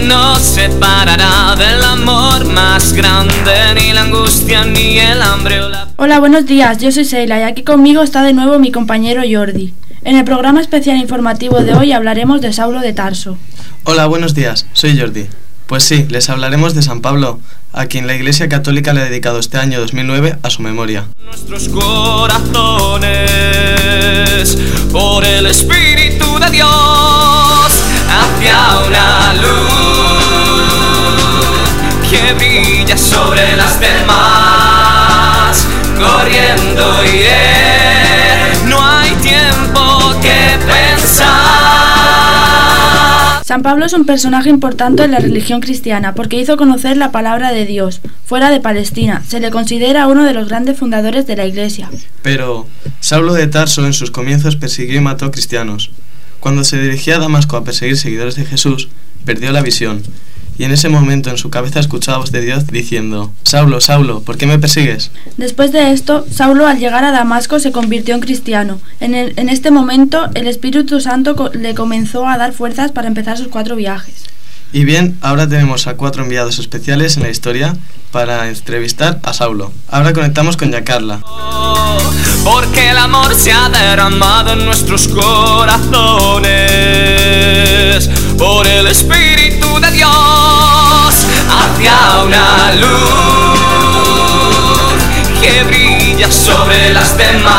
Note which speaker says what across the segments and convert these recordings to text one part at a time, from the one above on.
Speaker 1: nos separará del amor más grande, ni la angustia, ni el hambre o la...
Speaker 2: Hola, buenos días, yo soy Seila y aquí conmigo está de nuevo mi compañero Jordi. En el programa especial informativo de hoy hablaremos de Saulo de Tarso.
Speaker 3: Hola, buenos días, soy Jordi. Pues sí, les hablaremos de San Pablo, a quien la Iglesia Católica le ha dedicado este año 2009 a su memoria.
Speaker 1: Nuestros corazones, por el Espíritu de Dios, hacia una luz que brilla sobre las demás, corriendo no hay tiempo que pensar.
Speaker 2: San Pablo es un personaje importante en la religión cristiana porque hizo conocer la palabra de Dios fuera de Palestina. Se le considera uno de los grandes fundadores de la Iglesia.
Speaker 3: Pero Saulo de Tarso en sus comienzos persiguió y mató cristianos. Cuando se dirigía a Damasco a perseguir seguidores de Jesús, perdió la visión. Y en ese momento en su cabeza escuchaba voz de Dios diciendo: Saulo, Saulo, ¿por qué me persigues?
Speaker 2: Después de esto, Saulo al llegar a Damasco se convirtió en cristiano. En este momento, el Espíritu Santo le comenzó a dar fuerzas para empezar sus 4 viajes.
Speaker 3: Y bien, ahora tenemos a 4 enviados especiales en la historia para entrevistar a Saulo. Ahora conectamos con Yacarla.
Speaker 1: Porque el amor se ha derramado en nuestros corazones, por el Espíritu de Dios, hacia una luz que brilla sobre las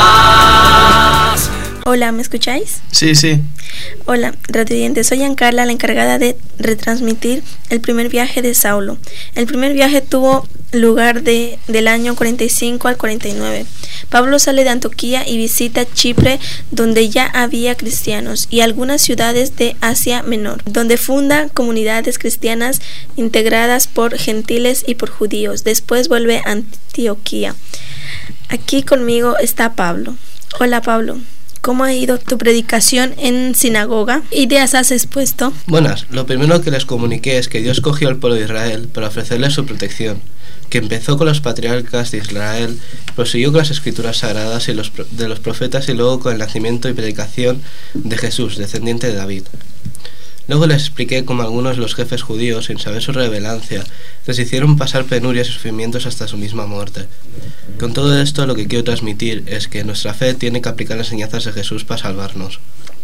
Speaker 1: demás.
Speaker 4: Hola, ¿me escucháis?
Speaker 3: Sí, sí.
Speaker 4: Hola, radioyentes, soy Giancarla, la encargada de retransmitir el primer viaje de Saulo. El primer viaje tuvo lugar del año 45 al 49. Pablo sale de Antioquía y visita Chipre, donde ya había cristianos, y algunas ciudades de Asia Menor, donde funda comunidades cristianas integradas por gentiles y por judíos. Después vuelve a Antioquía. Aquí conmigo está Pablo. Hola, Pablo. ¿Cómo ha ido tu predicación en sinagoga? ¿Qué ideas has expuesto?
Speaker 5: Buenas, lo primero que les comuniqué es que Dios cogió al pueblo de Israel para ofrecerles su protección, que empezó con los patriarcas de Israel, prosiguió con las escrituras sagradas y de los profetas y luego con el nacimiento y predicación de Jesús, descendiente de David. Luego les expliqué cómo algunos de los jefes judíos, sin saber su revelancia, les hicieron pasar penurias y sufrimientos hasta su misma muerte. Con todo esto, lo que quiero transmitir es que nuestra fe tiene que aplicar las enseñanzas de Jesús para salvarnos.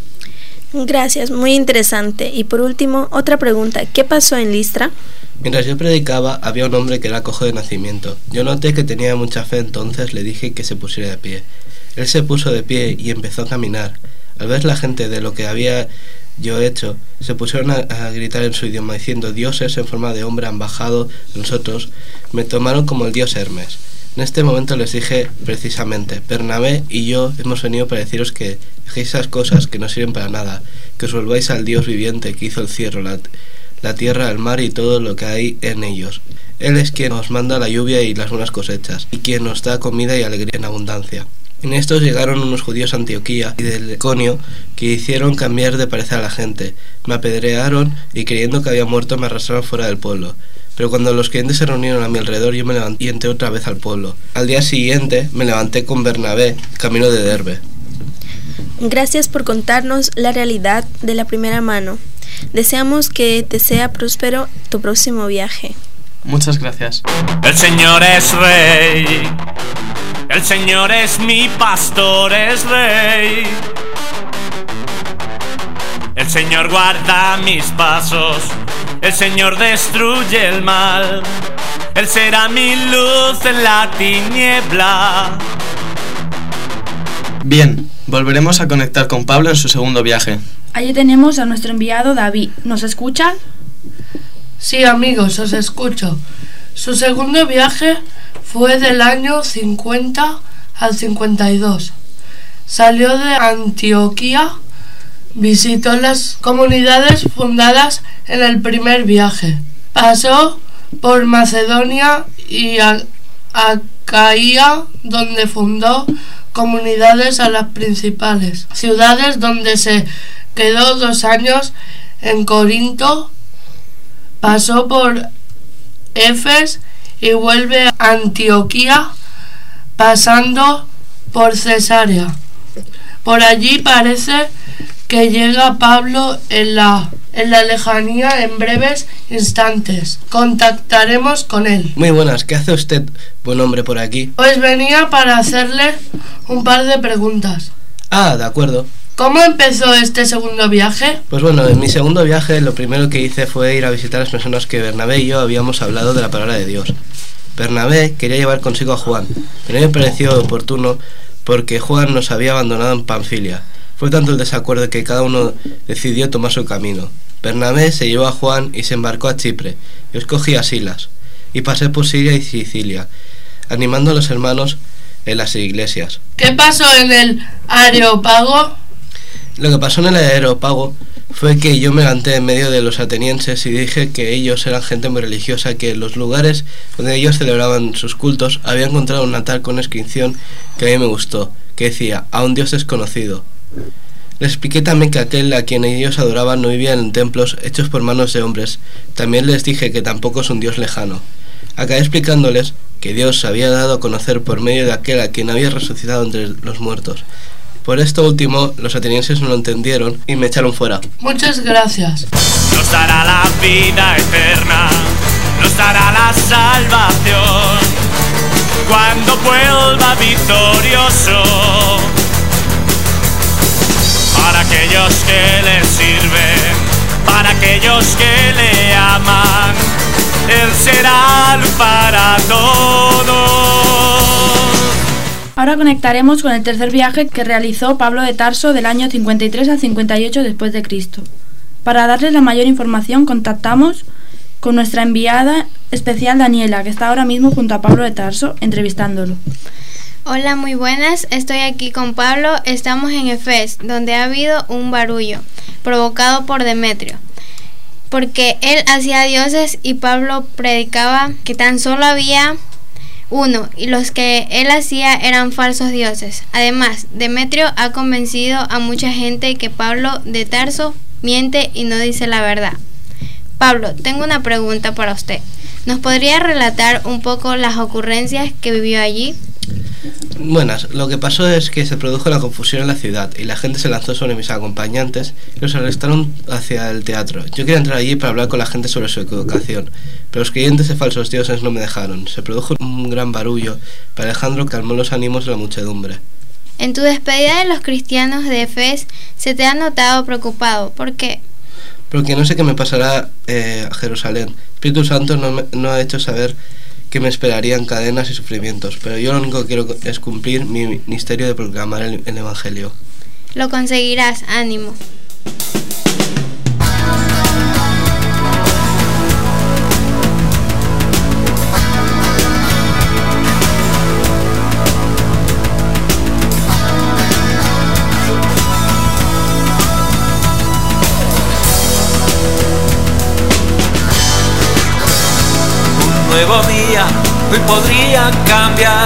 Speaker 4: Gracias, muy interesante. Y por último, otra pregunta. ¿Qué pasó en Listra?
Speaker 5: Mientras yo predicaba, había un hombre que era cojo de nacimiento. Yo noté que tenía mucha fe, entonces le dije que se pusiera de pie. Él se puso de pie y empezó a caminar. Al ver la gente de lo que había yo hecho, se pusieron a gritar en su idioma diciendo: dioses en forma de hombre han bajado de nosotros. Me tomaron como el dios Hermes. En este momento les dije precisamente: Bernabé y yo hemos venido para deciros que dejéis esas cosas que no sirven para nada, que os volváis al Dios viviente que hizo el cielo, la tierra, el mar y todo lo que hay en ellos. Él es quien os manda la lluvia y las buenas cosechas, y quien nos da comida y alegría en abundancia. En estos llegaron unos judíos a Antioquía y del Iconio que hicieron cambiar de parecer a la gente. Me apedrearon y creyendo que había muerto me arrastraron fuera del pueblo. Pero cuando los creyentes se reunieron a mi alrededor, yo me levanté y entré otra vez al pueblo. Al día siguiente me levanté con Bernabé, camino de Derbe.
Speaker 4: Gracias por contarnos la realidad de la primera mano. Deseamos que te sea próspero tu próximo viaje.
Speaker 3: Muchas gracias.
Speaker 1: El Señor es Rey. El Señor es mi pastor, es Rey. El Señor guarda mis pasos. El Señor destruye el mal. Él será mi luz en la tiniebla.
Speaker 3: Bien, volveremos a conectar con Pablo en su segundo viaje.
Speaker 2: Allí tenemos a nuestro enviado David. ¿Nos escuchan?
Speaker 6: Sí, amigos, os escucho. Su segundo viaje fue del año 50 al 52. Salió de Antioquía, visitó las comunidades fundadas en el primer viaje. Pasó por Macedonia y Acaía, donde fundó comunidades a las principales ciudades, donde se quedó 2 años. En Corinto, pasó por Éfeso y vuelve a Antioquía, pasando por Cesarea. Por allí parece que llega Pablo en la en la lejanía en breves instantes. Contactaremos con él.
Speaker 5: Muy buenas, ¿qué hace usted, buen hombre, por aquí?
Speaker 6: Pues venía para hacerle un par de preguntas.
Speaker 5: Ah, de acuerdo.
Speaker 6: ¿Cómo empezó este segundo viaje?
Speaker 5: Pues bueno, en mi segundo viaje lo primero que hice fue ir a visitar a las personas que Bernabé y yo habíamos hablado de la palabra de Dios. Bernabé quería llevar consigo a Juan, pero me pareció oportuno porque Juan nos había abandonado en Panfilia. Fue tanto el desacuerdo que cada uno decidió tomar su camino. Bernabé se llevó a Juan y se embarcó a Chipre. Yo escogí a Silas y pasé por Siria y Sicilia, animando a los hermanos en las iglesias.
Speaker 6: ¿Qué pasó en el Areópago?
Speaker 5: Lo que pasó en el Areópago fue que yo me levanté en medio de los atenienses y dije que ellos eran gente muy religiosa, que en los lugares donde ellos celebraban sus cultos había encontrado una tal con inscripción que a mí me gustó, que decía: a un Dios desconocido. Les expliqué también que aquel a quien ellos adoraban no vivía en templos hechos por manos de hombres. También les dije que tampoco es un Dios lejano. Acabé explicándoles que Dios se había dado a conocer por medio de aquel a quien había resucitado entre los muertos. Por esto último, los atenienses no lo entendieron y me echaron fuera.
Speaker 6: Muchas gracias.
Speaker 1: Nos dará la vida eterna, nos dará la salvación, cuando vuelva victorioso. Para aquellos que le sirven, para aquellos que le aman, Él será luz para todos.
Speaker 2: Ahora conectaremos con el tercer viaje que realizó Pablo de Tarso del año 53 al 58 después de Cristo. Para darles la mayor información contactamos con nuestra enviada especial Daniela, que está ahora mismo junto a Pablo de Tarso entrevistándolo.
Speaker 7: Hola, muy buenas. Estoy aquí con Pablo. Estamos en Efes, donde ha habido un barullo provocado por Demetrio, porque él hacía dioses y Pablo predicaba que tan solo había uno y los que él hacía eran falsos dioses. Además, Demetrio ha convencido a mucha gente que Pablo de Tarso miente y no dice la verdad. Pablo, tengo una pregunta para usted. ¿Nos podría relatar un poco las ocurrencias que vivió allí?
Speaker 5: Buenas, lo que pasó es que se produjo la confusión en la ciudad y la gente se lanzó sobre mis acompañantes y los arrestaron hacia el teatro. Yo quería entrar allí para hablar con la gente sobre su equivocación, pero los creyentes de falsos dioses no me dejaron. Se produjo un gran barullo, pero Alejandro calmó los ánimos de la muchedumbre.
Speaker 7: En tu despedida de los cristianos de Efes se te ha notado preocupado. ¿Por qué?
Speaker 5: Porque no sé qué me pasará a Jerusalén. El Espíritu Santo no ha hecho saber que me esperarían cadenas y sufrimientos, pero yo lo único que quiero es cumplir mi ministerio de proclamar el Evangelio.
Speaker 7: Lo conseguirás, ánimo.
Speaker 1: Nuevo día, hoy podría cambiar.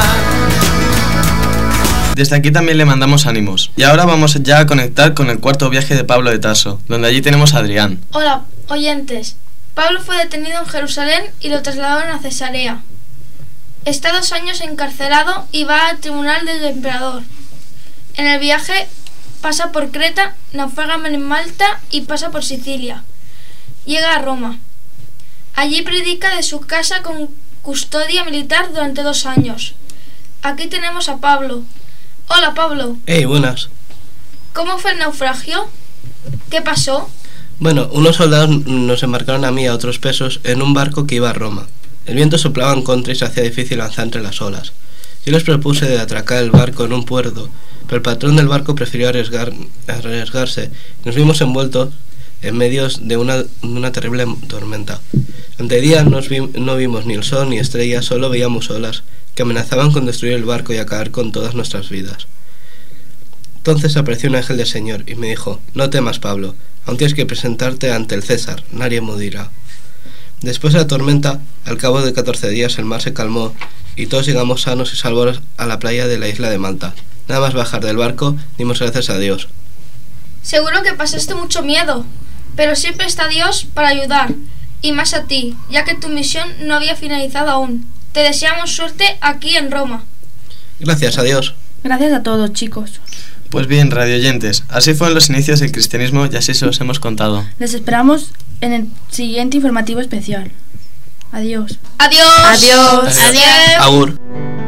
Speaker 3: Desde aquí también le mandamos ánimos. Y ahora vamos ya a conectar con el cuarto viaje de Pablo de Tarso, donde allí tenemos a Adrián.
Speaker 8: Hola, oyentes. Pablo fue detenido en Jerusalén y lo trasladaron a Cesarea. Está 2 años encarcelado y va al tribunal del emperador. En el viaje pasa por Creta, naufraga en Malta y pasa por Sicilia. Llega a Roma. Allí predica de su casa con custodia militar durante 2 años. Aquí tenemos a Pablo. Hola, Pablo.
Speaker 5: Hey, buenas.
Speaker 8: ¿Cómo fue el naufragio? ¿Qué pasó?
Speaker 5: Bueno, unos soldados nos embarcaron a mí y a otros presos en un barco que iba a Roma. El viento soplaba en contra y se hacía difícil avanzar entre las olas. Yo les propuse de atracar el barco en un puerto, pero el patrón del barco prefirió arriesgarse. Nos vimos envueltos en medio de una terrible tormenta. Ante día no vimos ni el sol ni estrellas, solo veíamos olas que amenazaban con destruir el barco y acabar con todas nuestras vidas. Entonces apareció un ángel del Señor y me dijo: no temas, Pablo, aún tienes que presentarte ante el César, nadie morirá. Después de la tormenta, al cabo de 14 días el mar se calmó y todos llegamos sanos y salvos a la playa de la isla de Malta. Nada más bajar del barco, dimos gracias a Dios.
Speaker 8: Seguro que pasaste mucho miedo, pero siempre está Dios para ayudar, y más a ti, ya que tu misión no había finalizado aún. Te deseamos suerte aquí en Roma.
Speaker 5: Gracias a Dios.
Speaker 2: Gracias a todos, chicos.
Speaker 3: Pues bien, radioyentes, así fueron los inicios del cristianismo y así se los hemos contado.
Speaker 2: Les esperamos en el siguiente informativo especial. Adiós.
Speaker 8: Adiós.
Speaker 4: Adiós.
Speaker 7: Adiós.
Speaker 5: Agur.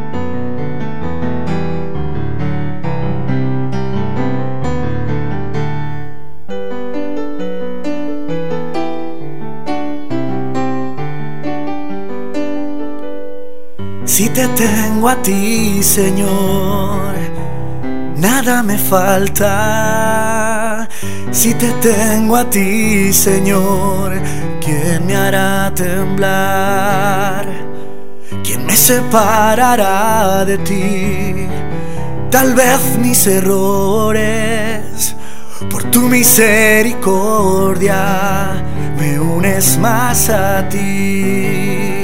Speaker 9: Si te tengo a ti, Señor, nada me falta. Si te tengo a ti, Señor, ¿quién me hará temblar? ¿Quién me separará de ti? Tal vez mis errores, por tu misericordia, me unes más a ti.